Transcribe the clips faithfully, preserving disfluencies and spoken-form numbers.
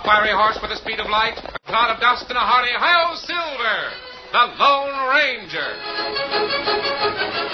fiery horse with the speed of light, a cloud of dust, and a hearty Hi-Yo Silver, the Lone Ranger.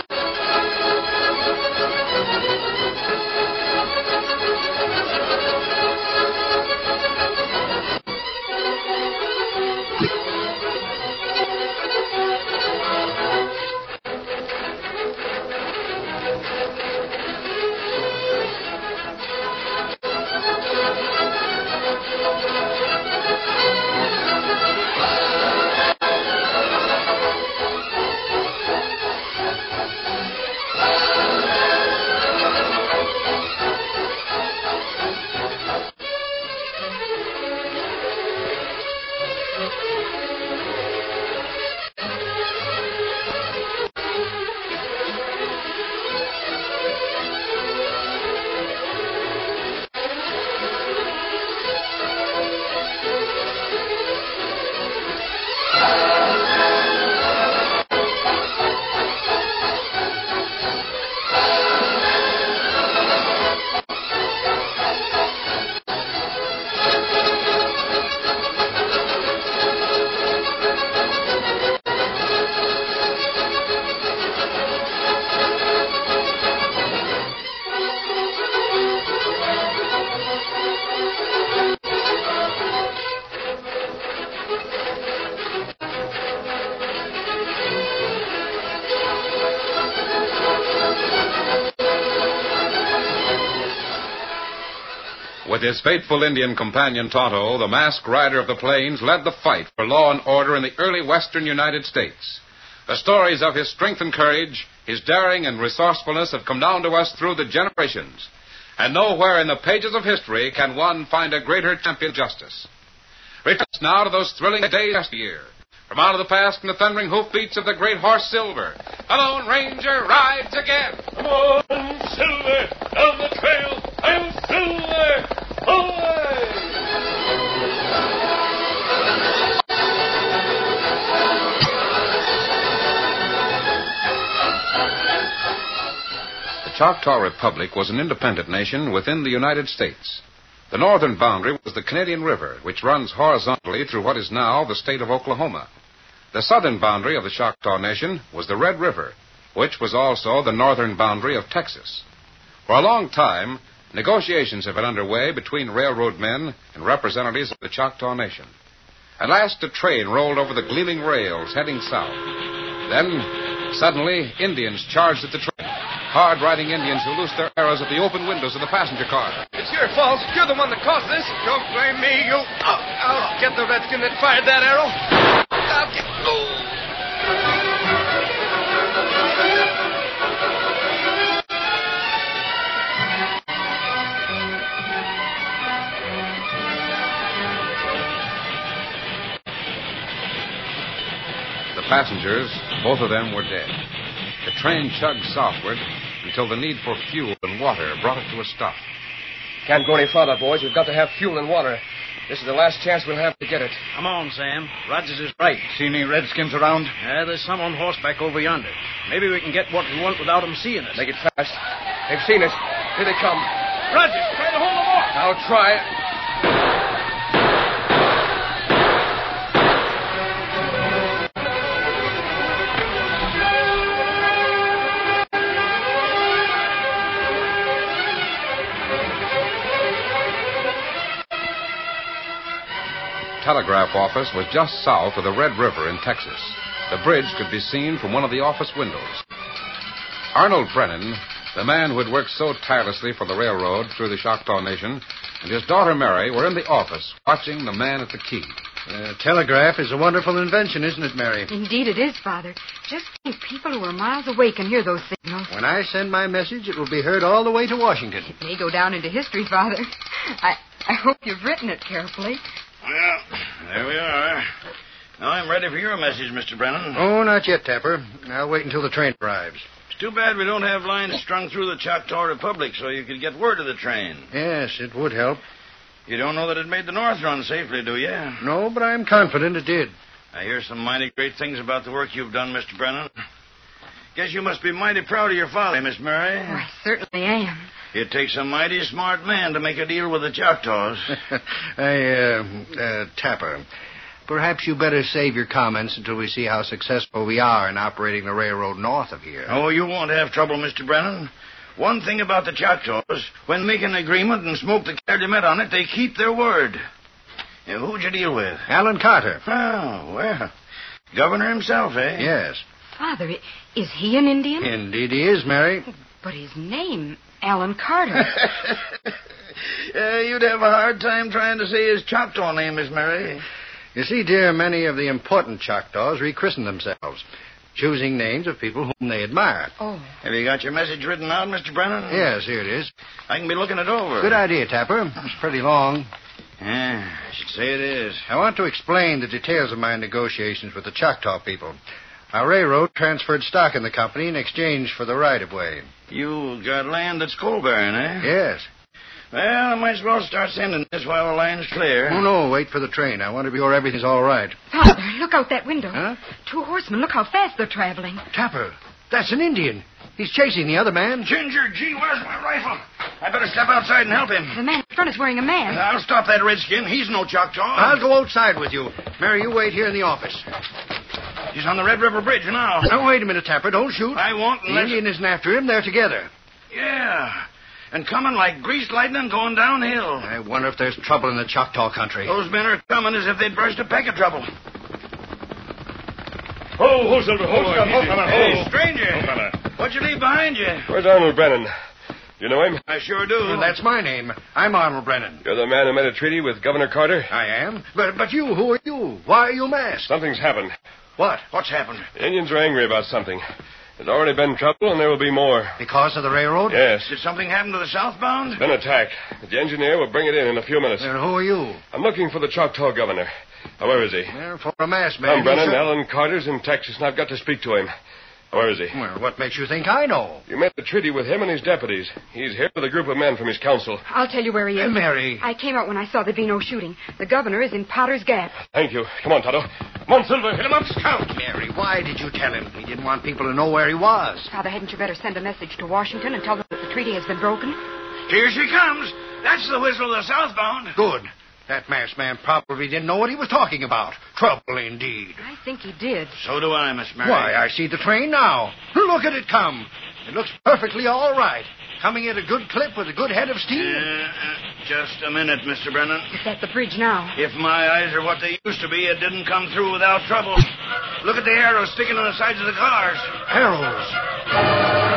With his faithful Indian companion Tonto, the masked rider of the plains led the fight for law and order in the early western United States. The stories of his strength and courage, his daring and resourcefulness have come down to us through the generations. And nowhere in the pages of history can one find a greater champion of justice. Return us now to those thrilling days last year. From out of the past and the thundering hoofbeats of the great horse Silver, the Lone Ranger rides again. Come on, Silver, down the trail. I'm Silver. Away! The Choctaw Republic was an independent nation within the United States. The northern boundary was the Canadian River, which runs horizontally through what is now the state of Oklahoma. The southern boundary of the Choctaw Nation was the Red River, which was also the northern boundary of Texas. For a long time, negotiations have been underway between railroad men and representatives of the Choctaw Nation. At last, a train rolled over the gleaming rails heading south. Then, suddenly, Indians charged at the train. Hard-riding Indians who loosed their arrows at the open windows of the passenger car. It's your fault. You're the one that caused this. Don't blame me, you... Oh, I'll get the redskin that fired that arrow. I'll get... Oh. The passengers, both of them, were dead. The train chugged southward until the need for fuel and water brought it to a stop. Can't go any farther, boys. We've got to have fuel and water. This is the last chance we'll have to get it. Come on, Sam. Rogers is right. See any redskins around? Yeah, there's some on horseback over yonder. Maybe we can get what we want without them seeing us. Make it fast. They've seen us. Here they come. Rogers, try to hold them off. I'll try. Telegraph office was just south of the Red River in Texas. The bridge could be seen from one of the office windows. Arnold Brennan, the man who had worked so tirelessly for the railroad through the Choctaw Nation, and his daughter Mary were in the office watching the man at the key. Uh, telegraph is a wonderful invention, isn't it, Mary? Indeed it is, Father. Just think people who are miles away can hear those signals. When I send my message, it will be heard all the way to Washington. It may go down into history, Father. I, I hope you've written it carefully. Well, there we are. Now I'm ready for your message, Mister Brennan. Oh, not yet, Tapper. I'll wait until the train arrives. It's too bad we don't have lines strung through the Choctaw Republic so you could get word of the train. Yes, it would help. You don't know that it made the North run safely, do you? No, but I'm confident it did. I hear some mighty great things about the work you've done, Mister Brennan. Guess you must be mighty proud of your father, Miss Mary. Oh, I certainly am. It takes a mighty smart man to make a deal with the Choctaws. Hey, uh, uh, Tapper, perhaps you better save your comments until we see how successful we are in operating the railroad north of here. Oh, you won't have trouble, Mister Brennan. One thing about the Choctaws, when they make an agreement and smoke the calumet on it, they keep their word. Now, who'd you deal with? Alan Carter. Oh, well, governor himself, eh? Yes. Father, i- is he an Indian? Indeed he is, Mary. But his name, Alan Carter. uh, you'd have a hard time trying to say his Choctaw name, Miss Mary. You see, dear, many of the important Choctaws rechristen themselves, choosing names of people whom they admire. Oh. Have you got your message written out, Mister Brennan? Yes, here it is. I can be looking it over. Good idea, Tapper. It's pretty long. Yeah, I should say it is. I want to explain the details of my negotiations with the Choctaw people. Our railroad transferred stock in the company in exchange for the right-of-way. You got land that's coal-bearing, eh? Yes. Well, I might as well start sending this while the line's clear. Oh, no, wait for the train. I want to be sure everything's all right. Father, look out that window. Huh? Two horsemen. Look how fast they're traveling. Tapper, that's an Indian. He's chasing the other man. Ginger, gee, where's my rifle? I better step outside and help him. The man in front is wearing a mask. I'll stop that redskin. He's no Choctaw. I'll go outside with you. Mary, you wait here in the office. He's on the Red River Bridge now. Now, wait a minute, Tapper. Don't shoot. I won't The unless... Indian isn't after him. They're together. Yeah, and coming like greased lightning going downhill. I wonder if there's trouble in the Choctaw country. Those men are coming as if they'd brushed a peck of trouble. Oh, ho, Silver, ho, Hold easy. fella, Hey, ho. Stranger. ho, fella. What'd you leave behind you? Where's Arnold Brennan? You know him? I sure do. Well, that's my name. I'm Arnold Brennan. You're the man who made a treaty with Governor Carter? I am. But but you, who are you? Why are you masked? Something's happened. What? What's happened? The Indians are angry about something. There's already been trouble, and there will be more. Because of the railroad? Yes. Did something happen to the southbound? Been attack. The engineer will bring it in in a few minutes. Then who are you? I'm looking for the Choctaw governor. Now, where is he? Well, for a masked man. Tom Brennan, you sure- Alan Carter's in Texas, and I've got to speak to him. Where is he? Well, what makes you think I know? You made the treaty with him and his deputies. He's here with a group of men from his council. I'll tell you where he Uh, is. Mary. I came out when I saw there'd be no shooting. The governor is in Potter's Gap. Thank you. Come on, Tonto. Come on, Silver. Hit him up, scout. Mary, why did you tell him? He didn't want people to know where he was. Father, hadn't you better send a message to Washington and tell them that the treaty has been broken? Here she comes. That's the whistle of the southbound. Good. That masked man probably didn't know what he was talking about. Trouble indeed. I think he did. So do I, Miss Mary. Why, I see the train now. Look at it come. It looks perfectly all right. Coming at a good clip with a good head of steam. Uh, uh, just a minute, Mister Brennan. It's at the bridge now. If my eyes are what they used to be, it didn't come through without trouble. Look at the arrows sticking on the sides of the cars. Arrows.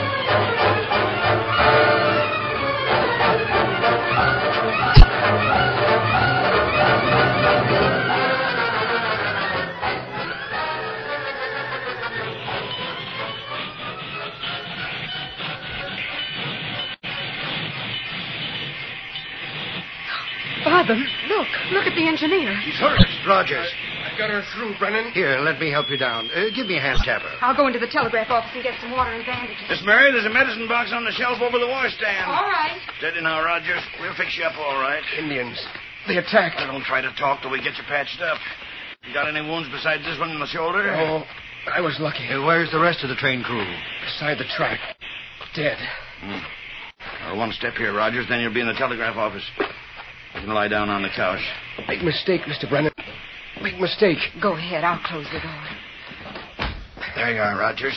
Father, look. Look at the engineer. He's hurt. Rogers. I got her through, Brennan. Here, let me help you down. Uh, give me a hand, Tapper. I'll go into the telegraph office and get some water and bandages. Miss Mary, there's a medicine box on the shelf over the washstand. All right. Steady now, Rogers. We'll fix you up all right. Indians. They attacked. Now, don't try to talk till we get you patched up. You got any wounds besides this one in the shoulder? Oh, I was lucky. Uh, where's the rest of the train crew? Beside the track. Dead. Hmm. Well, one step here, Rogers, then you'll be in the telegraph office. You can lie down on the couch. Big mistake, Mister Brennan. Big mistake. Go ahead. I'll close the door. There you are, Rogers.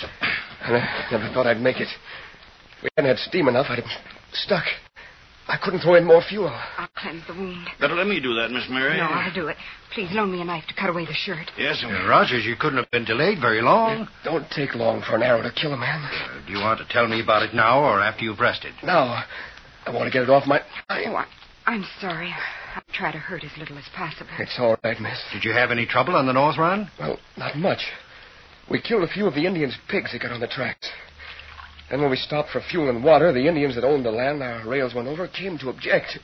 I never thought I'd make it. If we hadn't had steam enough, I'd have stuck. I couldn't throw in more fuel. I'll cleanse the wound. Better let me do that, Miss Mary. No, I'll do it. Please loan me a knife to cut away the shirt. Yes, Uh, sir. Rogers, you couldn't have been delayed very long. It don't take long for an arrow to kill a man. Uh, do you want to tell me about it now or after you've rested? Now, I want to get it off my... Oh, I, I'm sorry. I'll try to hurt as little as possible. It's all right, miss. Did you have any trouble on the North Run? Well, not much. We killed a few of the Indians' pigs that got on the tracks. Then when we stopped for fuel and water, the Indians that owned the land our rails went over came to object.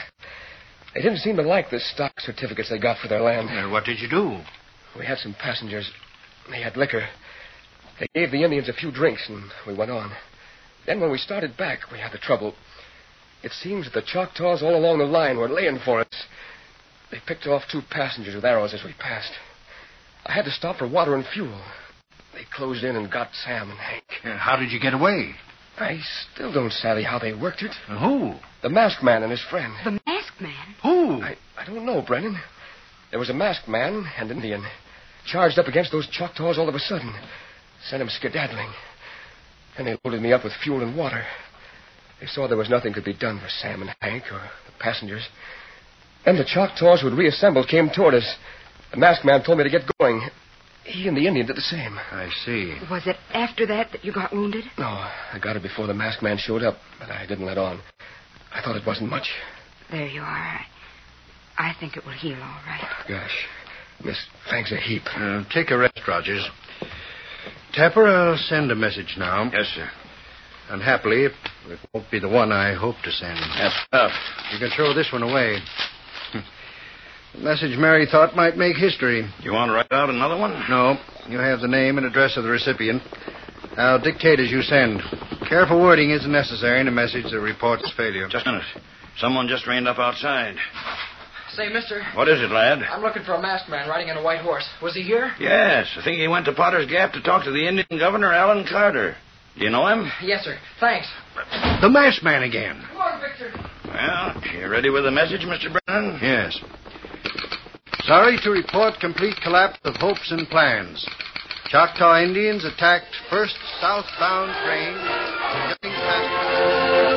They didn't seem to like the stock certificates they got for their land. Uh, what did you do? We had some passengers. They had liquor. They gave the Indians a few drinks, and we went on. Then when we started back, we had the trouble. It seems that the Choctaws all along the line were laying for us. They picked off two passengers with arrows as we passed. I had to stop for water and fuel. They closed in and got Sam and Hank. Uh, how did you get away? I still don't savvy how they worked it. Who? The masked man and his friend. The masked man? Who? I, I don't know, Brennan. There was a masked man and an Indian. Charged up against those Choctaws all of a sudden. Sent them skedaddling. And they loaded me up with fuel and water. They saw there was nothing could be done for Sam and Hank or the passengers. Then the Choctaws who had reassembled came toward us. The masked man told me to get going. He and the Indian did the same. I see. Was it after that that you got wounded? No, I got it before the masked man showed up, but I didn't let on. I thought it wasn't much. There you are. I think it will heal all right. Gosh, miss, thanks a heap. Uh, take a rest, Rogers. Tapper, I'll send a message now. Yes, sir. Unhappily, it won't be the one I hope to send. That's tough. You can throw this one away. The message Mary thought might make history. You want to write out another one? No. You have the name and address of the recipient. I'll dictate as you send. Careful wording isn't necessary in a message that reports failure. Just a minute. Someone just reined up outside. Say, mister. What is it, lad? I'm looking for a masked man riding on a white horse. Was he here? Yes, I think he went to Potter's Gap to talk to the Indian governor, Alan Carter. Do you know him? Yes, sir. Thanks. The masked man again. Come on, Victor. Well, you ready with the message, Mister Brennan? Yes. Sorry to report complete collapse of hopes and plans. Choctaw Indians attacked first southbound train carrying passengers.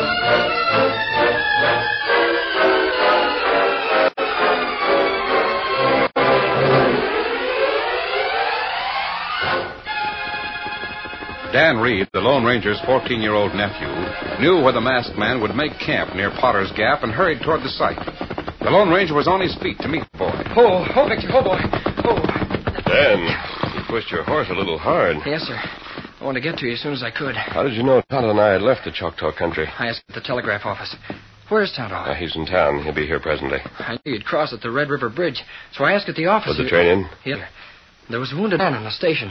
Dan Reed, the Lone Ranger's fourteen-year-old nephew, knew where the masked man would make camp near Potter's Gap and hurried toward the site. The Lone Ranger was on his feet to meet the boy. Oh, oh, Victor, oh, boy. Oh. Dan, you pushed your horse a little hard. Yes, sir. I wanted to get to you as soon as I could. How did you know Tonto and I had left the Choctaw country? I asked at the telegraph office. Where's Tonto? Uh, he's in town. He'll be here presently. I knew you'd cross at the Red River Bridge, so I asked at the office. Was the train in? Yeah. There was a wounded man in the station.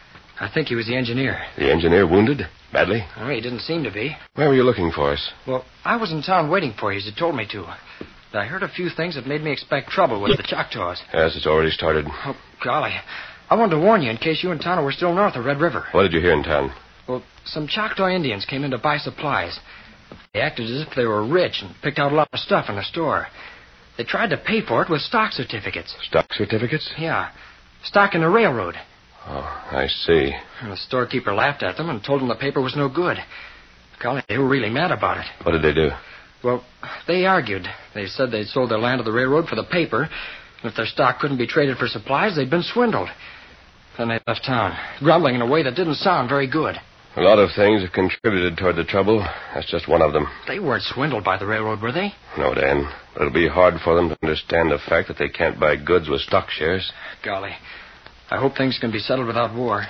I think he was the engineer. The engineer wounded? Badly? Oh, he didn't seem to be. Where were you looking for us? Well, I was in town waiting for you as you told me to. But I heard a few things that made me expect trouble with the Choctaws. Yes, it's already started. Oh, golly. I wanted to warn you in case you and Tonto were still north of Red River. What did you hear in town? Well, some Choctaw Indians came in to buy supplies. They acted as if they were rich and picked out a lot of stuff in the store. They tried to pay for it with stock certificates. Stock certificates? Yeah. Stock in the railroad. Oh, I see. And the storekeeper laughed at them and told them the paper was no good. Golly, they were really mad about it. What did they do? Well, they argued. They said they'd sold their land to the railroad for the paper, and if their stock couldn't be traded for supplies, they'd been swindled. Then they left town, grumbling in a way that didn't sound very good. A lot of things have contributed toward the trouble. That's just one of them. They weren't swindled by the railroad, were they? No, Dan. But it'll be hard for them to understand the fact that they can't buy goods with stock shares. Golly. I hope things can be settled without war.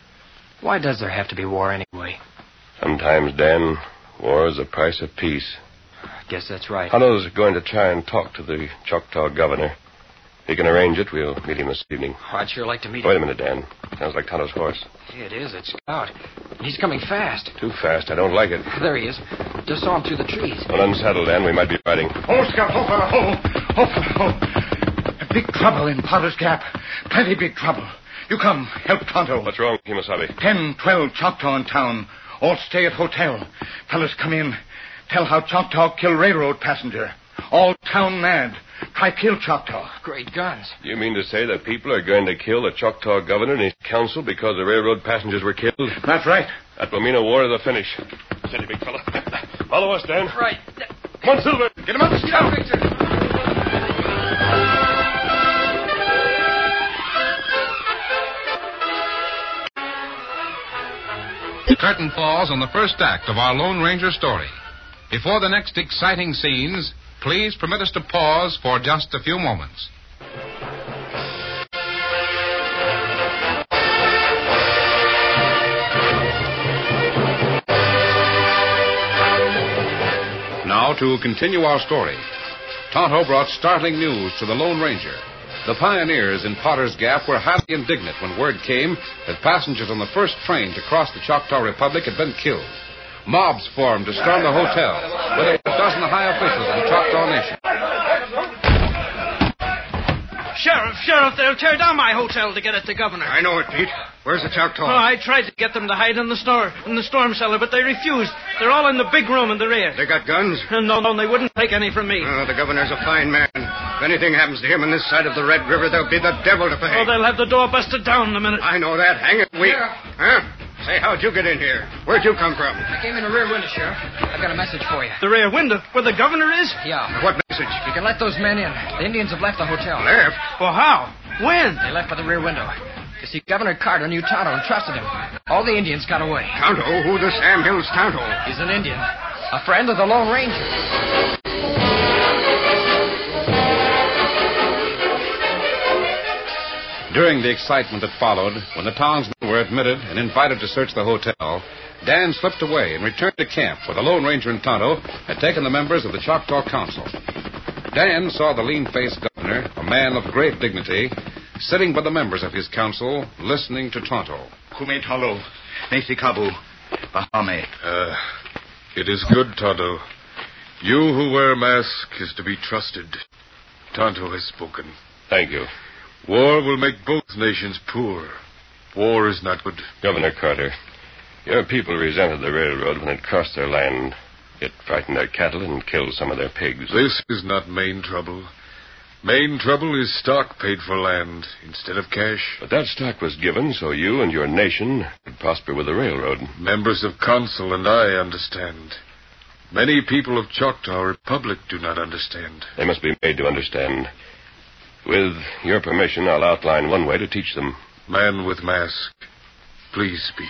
Why does there have to be war anyway? Sometimes, Dan, war is the price of peace. I guess that's right. Tonto's going to try and talk to the Choctaw governor. If he can arrange it, we'll meet him this evening. Oh, I'd sure like to meet him. Wait a minute, Dan. Sounds like Tonto's horse. Yeah, it is. It's Scout. He's coming fast. Too fast. I don't like it. There he is. Just saw him through the trees. Don't unsettle, Dan. We might be riding. Oh, Scout, oh, fella, oh, oh, fella, oh. Big trouble in Potter's Gap. Plenty big trouble. You come, help Tonto. What's wrong, Kimasabi? Ten, twelve Choctaw in town. All stay at hotel. Fellas, come in. Tell how Choctaw kill railroad passenger. All town mad. Try kill Choctaw. Great guns. You mean to say that people are going to kill the Choctaw governor and his council because the railroad passengers were killed? That's right. That will mean a war to the finish. Steady, big fella. Follow us, Dan. Right. Come on, Silver. Get him up, Scout. Victor. The curtain falls on the first act of our Lone Ranger story. Before the next exciting scenes, please permit us to pause for just a few moments. Now to continue our story. Tonto brought startling news to the Lone Ranger. The pioneers in Potter's Gap were highly indignant when word came that passengers on the first train to cross the Choctaw Republic had been killed. Mobs formed to storm the hotel, with a dozen high officials in Choctaw Nation. Sheriff, Sheriff, they'll tear down my hotel to get at the governor. I know it, Pete. Where's the Choctaw? Oh, I tried to get them to hide in the store, in the storm cellar, but they refused. They're all in the big room in the rear. They got guns? Uh, no, no, they wouldn't take any from me. Oh, the governor's a fine man. If anything happens to him on this side of the Red River, there'll be the devil to pay. Oh, they'll have the door busted down in a minute. I know that. Hang it, we... Yeah. Huh? Say, how'd you get in here? Where'd you come from? I came in the rear window, Sheriff. I've got a message for you. The rear window, where the governor is? Yeah. What message? You can let those men in. The Indians have left the hotel. Left? Well, how? When? They left by the rear window. You see, Governor Carter knew Tonto and trusted him. All the Indians got away. Tonto? Who the Sam Hill's Tonto? He's an Indian. A friend of the Lone Ranger. During the excitement that followed, when the townsmen were admitted and invited to search the hotel, Dan slipped away and returned to camp where the Lone Ranger and Tonto had taken the members of the Choctaw Council. Dan saw the lean-faced governor, a man of great dignity, sitting by the members of his council, listening to Tonto. Kume Talo, Nesi Kabu, Bahame. Uh, it is good, Tonto. You who wear a mask is to be trusted. Tonto has spoken. Thank you. War will make both nations poor. War is not good. Governor Carter, your people resented the railroad when it crossed their land. It frightened their cattle and killed some of their pigs. This is not main trouble. Main trouble is stock paid for land instead of cash. But that stock was given so you and your nation could prosper with the railroad. Members of council and I understand. Many people of Choctaw Republic do not understand. They must be made to understand. With your permission, I'll outline one way to teach them. Man with mask, please speak.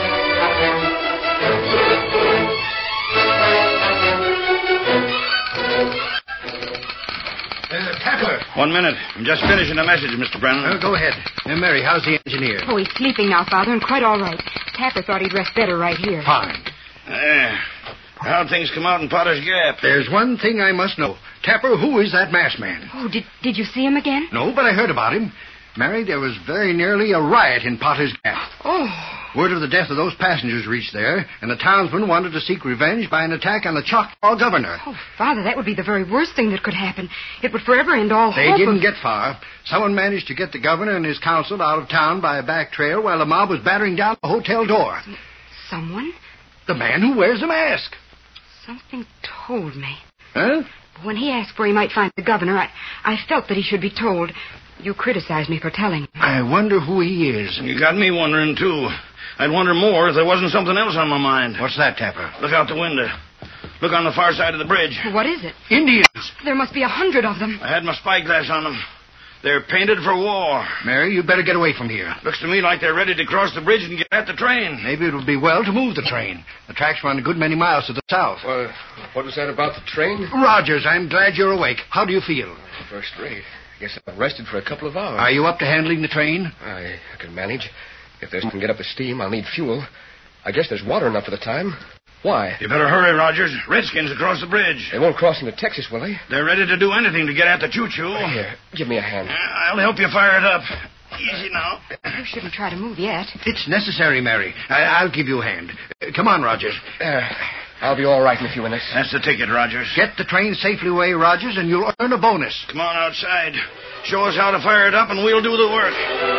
Uh, Tapper. One minute. I'm just finishing a message, Mister Brennan. Uh, go ahead. Uh, Mary, how's the engineer? Oh, he's sleeping now, Father, and quite all right. Tapper thought he'd rest better right here. Fine. Uh, how'd things come out in Potter's Gap? There's one thing I must know. Tapper, who is that masked man? Oh, did did you see him again? No, but I heard about him. Mary, there was very nearly a riot in Potter's Gap. Oh. Word of the death of those passengers reached there, and the townsmen wanted to seek revenge by an attack on the Choctaw governor. Oh, Father, that would be the very worst thing that could happen. It would forever end all They hope didn't of... get far. Someone managed to get the governor and his council out of town by a back trail while the mob was battering down the hotel door. Someone? The man who wears the mask. Something told me. Huh? When he asked where he might find the governor, I, I felt that he should be told. You criticized me for telling him. I wonder who he is. You got me wondering, too. I'd wonder more if there wasn't something else on my mind. What's that, Tapper? Look out the window. Look on the far side of the bridge. What is it? Indians. There must be a hundred of them. I had my spyglass on them. They're painted for war. Mary, you'd better get away from here. Looks to me like they're ready to cross the bridge and get at the train. Maybe it would be well to move the train. The tracks run a good many miles to the south. Well, what was that about the train? Rogers, I'm glad you're awake. How do you feel? First rate. Guess I've rested for a couple of hours. Are you up to handling the train? I, I can manage. If there's can get up the steam, I'll need fuel. I guess there's water enough for the time. Why? You better hurry, Rogers. Redskins across the bridge. They won't cross into Texas, will they? They're ready to do anything to get at the choo-choo. Here, give me a hand. I'll help you fire it up. Easy now. You shouldn't try to move yet. It's necessary, Mary. I- I'll give you a hand. Uh, come on, Rogers. There. I'll be all right in a few minutes. That's the ticket, Rogers. Get the train safely away, Rogers, and you'll earn a bonus. Come on outside. Show us how to fire it up, and we'll do the work.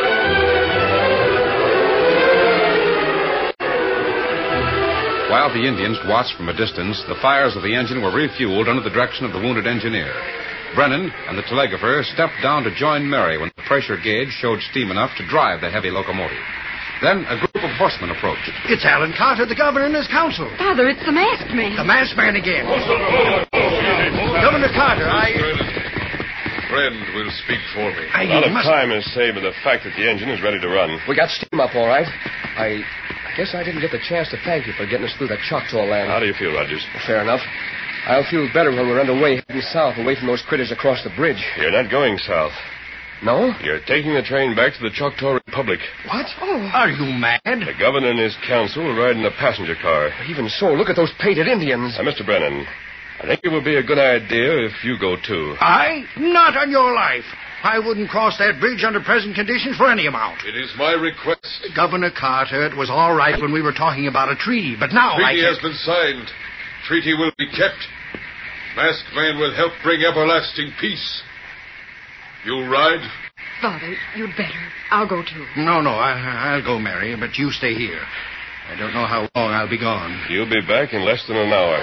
While the Indians watched from a distance, the fires of the engine were refueled under the direction of the wounded engineer. Brennan and the telegrapher stepped down to join Mary when the pressure gauge showed steam enough to drive the heavy locomotive. Then a group of horsemen approached. It's Alan Carter, the governor and his council. Father, it's the masked man. The masked man again. Governor Carter, I... Friend will speak for me. A lot of must... time is saved by the fact that the engine is ready to run. We got steam up all right. I guess I didn't get the chance to thank you for getting us through that Choctaw land. How do you feel, Rogers? Fair enough. I'll feel better when we're underway heading south, away from those critters across the bridge. You're not going south. No? You're taking the train back to the Choctaw Republic. What? Oh. Are you mad? The governor and his council will ride in a passenger car. Even so, look at those painted Indians. Now, Mister Brennan, I think it would be a good idea if you go, too. I? Not on your life. I wouldn't cross that bridge under present conditions for any amount. It is my request. Governor Carter, it was all right when we were talking about a treaty, but now Treaty I has been signed. Treaty will be kept. Masked man will help bring everlasting peace. You'll ride? Father, you'd better. I'll go too. No, no, I, I'll go, Mary, but you stay here. I don't know how long I'll be gone. You'll be back in less than an hour.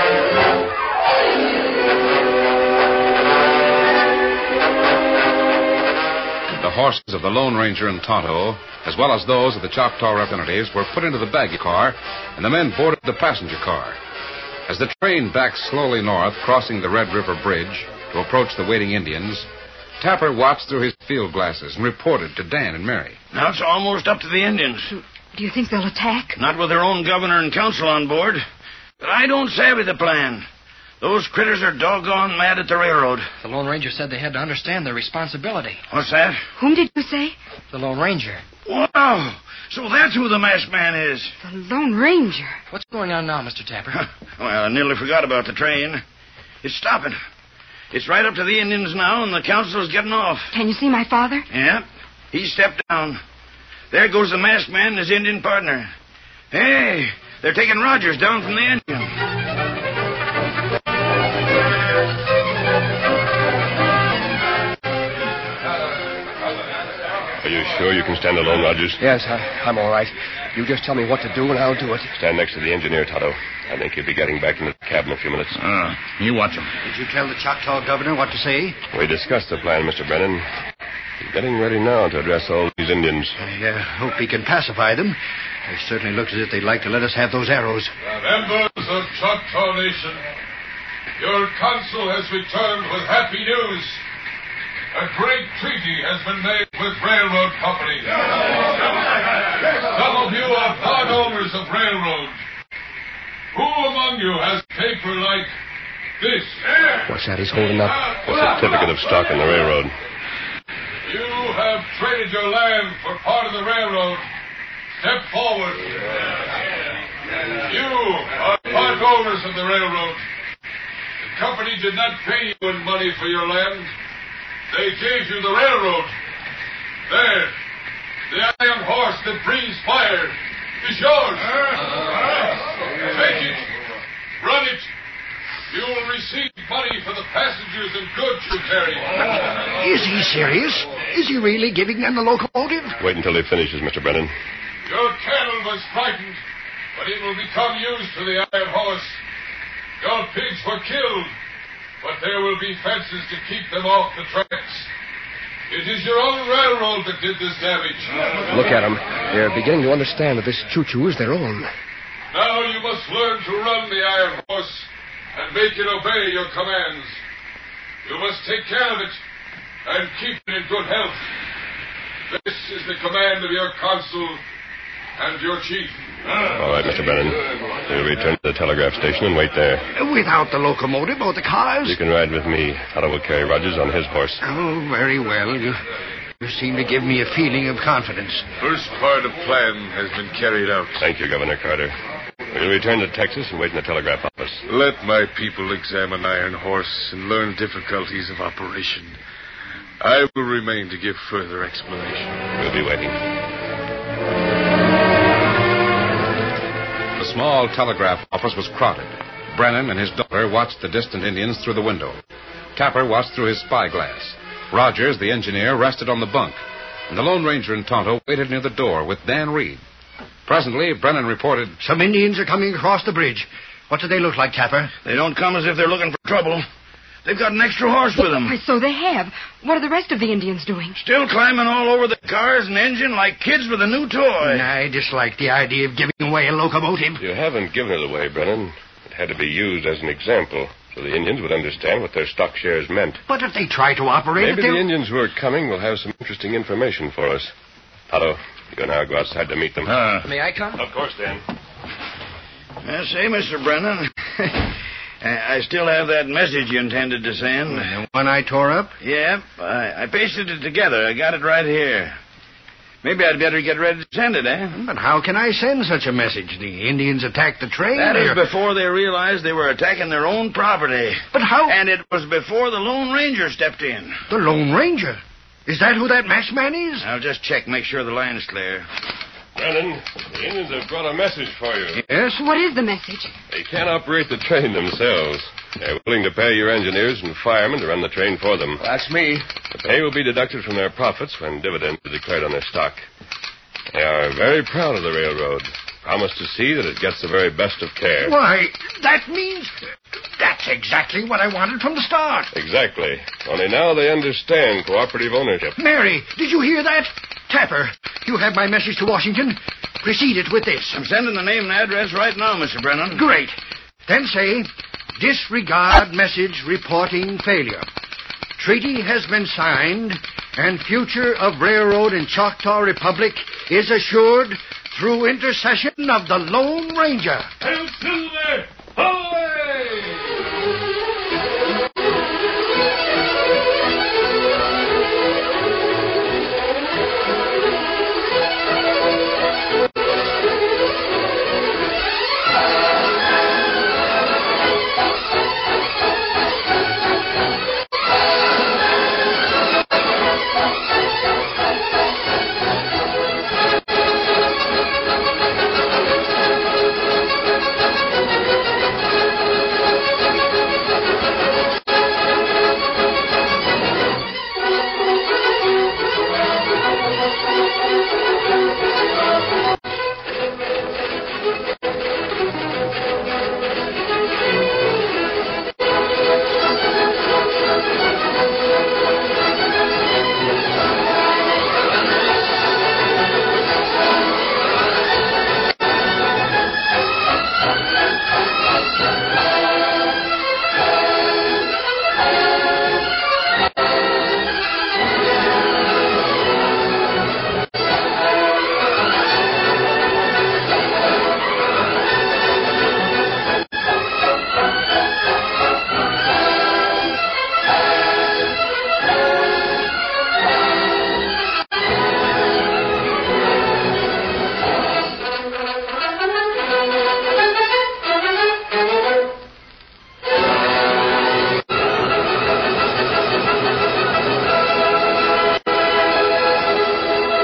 The horses of the Lone Ranger and Tonto, as well as those of the Choctaw representatives, were put into the baggage car, and the men boarded the passenger car. As the train backed slowly north, crossing the Red River Bridge to approach the waiting Indians, Tapper watched through his field glasses and reported to Dan and Mary. Now it's almost up to the Indians. Do you think they'll attack? Not with their own governor and council on board. But I don't savvy the plan. Those critters are doggone mad at the railroad. The Lone Ranger said they had to understand their responsibility. What's that? Whom did you say? The Lone Ranger. Wow. So that's who the masked man is. The Lone Ranger. What's going on now, Mister Tapper? Well, I nearly forgot about the train. It's stopping. It's right up to the Indians now, and the council's getting off. Can you see my father? Yeah. He stepped down. There goes the masked man and his Indian partner. Hey, they're taking Rogers down from the engine. Are you sure you can stand alone, Rogers? Yes, I, I'm all right. You just tell me what to do, and I'll do it. Stand next to the engineer, Tonto. I think he'll be getting back into the cab in a few minutes. Uh, you watch him. Did you tell the Choctaw governor what to say? We discussed the plan, Mister Brennan. He's getting ready now to address all these Indians. I uh, hope he can pacify them. It certainly looks as if they'd like to let us have those arrows. Members of Choctaw Nation, your council has returned with happy news. A great treaty has been made with railroad companies. Some of you are part owners of railroads. Who among you has paper like this? What's that he's holding up? A certificate of stock in the railroad. You have traded your land for part of the railroad. Step forward. You are part owners of the railroad. The company did not pay you in money for your land. They gave you the railroad. There. The iron horse that breathes fire is yours. Take it. Run it. You will receive money for the passengers and goods you carry. Is he serious? Is he really giving them the locomotive? Wait until he finishes, Mister Brennan. Your cattle was frightened, but it will become used to the iron horse. Your pigs were killed, but there will be fences to keep them off the tracks. It is your own railroad that did this damage. Look at them. They're beginning to understand that this choo-choo is their own. Now you must learn to run the iron horse and make it obey your commands. You must take care of it and keep it in good health. This is the command of your council and your chief. All right, Mister Brennan. We'll return to the telegraph station and wait there. Without the locomotive or the cars? You can ride with me. Tonto will carry Rogers on his horse. Oh, very well. You, you seem to give me a feeling of confidence. First part of plan has been carried out. Thank you, Governor Carter. We'll return to Texas and wait in the telegraph office. Let my people examine Iron Horse and learn difficulties of operation. I will remain to give further explanation. We'll be waiting. The small telegraph office was crowded. Brennan and his daughter watched the distant Indians through the window. Tapper watched through his spyglass. Rogers, the engineer, rested on the bunk. And the Lone Ranger and Tonto waited near the door with Dan Reed. Presently, Brennan reported, Some Indians are coming across the bridge. What do they look like, Tapper? They don't come as if they're looking for trouble. They've got an extra horse with them. Why, so they have. What are the rest of the Indians doing? Still climbing all over the cars and engine like kids with a new toy. I dislike the idea of giving away a locomotive. You haven't given it away, Brennan. It had to be used as an example so the Indians would understand what their stock shares meant. But if they try to operate Maybe it, they'll... the Indians who are coming will have some interesting information for us. Tonto, you and I will go outside to meet them. Uh, May I come? Of course, Dan. I say, Mister Brennan, I still have that message you intended to send. The one I tore up? Yep, I, I pasted it together. I got it right here. Maybe I'd better get ready to send it, eh? But how can I send such a message? The Indians attacked the train? That is or... before they realized they were attacking their own property. But how... And it was before the Lone Ranger stepped in. The Lone Ranger? Is that who that masked man is? I'll just check, make sure the line's clear. Brennan, the Indians have brought a message for you. Yes? What is the message? They can't operate the train themselves. They're willing to pay your engineers and firemen to run the train for them. Well, that's me. The pay will be deducted from their profits when dividends are declared on their stock. They are very proud of the railroad. Promise to see that it gets the very best of care. Why, that means... That's exactly what I wanted from the start. Exactly. Only now they understand cooperative ownership. Mary, did you hear that? Tapper, you have my message to Washington. Precede it with this. I'm sending the name and address right now, Mister Brennan. Great. Then say, disregard message reporting failure. Treaty has been signed, and future of railroad in Choctaw Republic is assured through intercession of the Lone Ranger. Hail Silver! Away!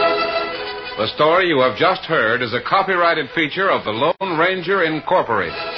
The story you have just heard is a copyrighted feature of the Lone Ranger Incorporated.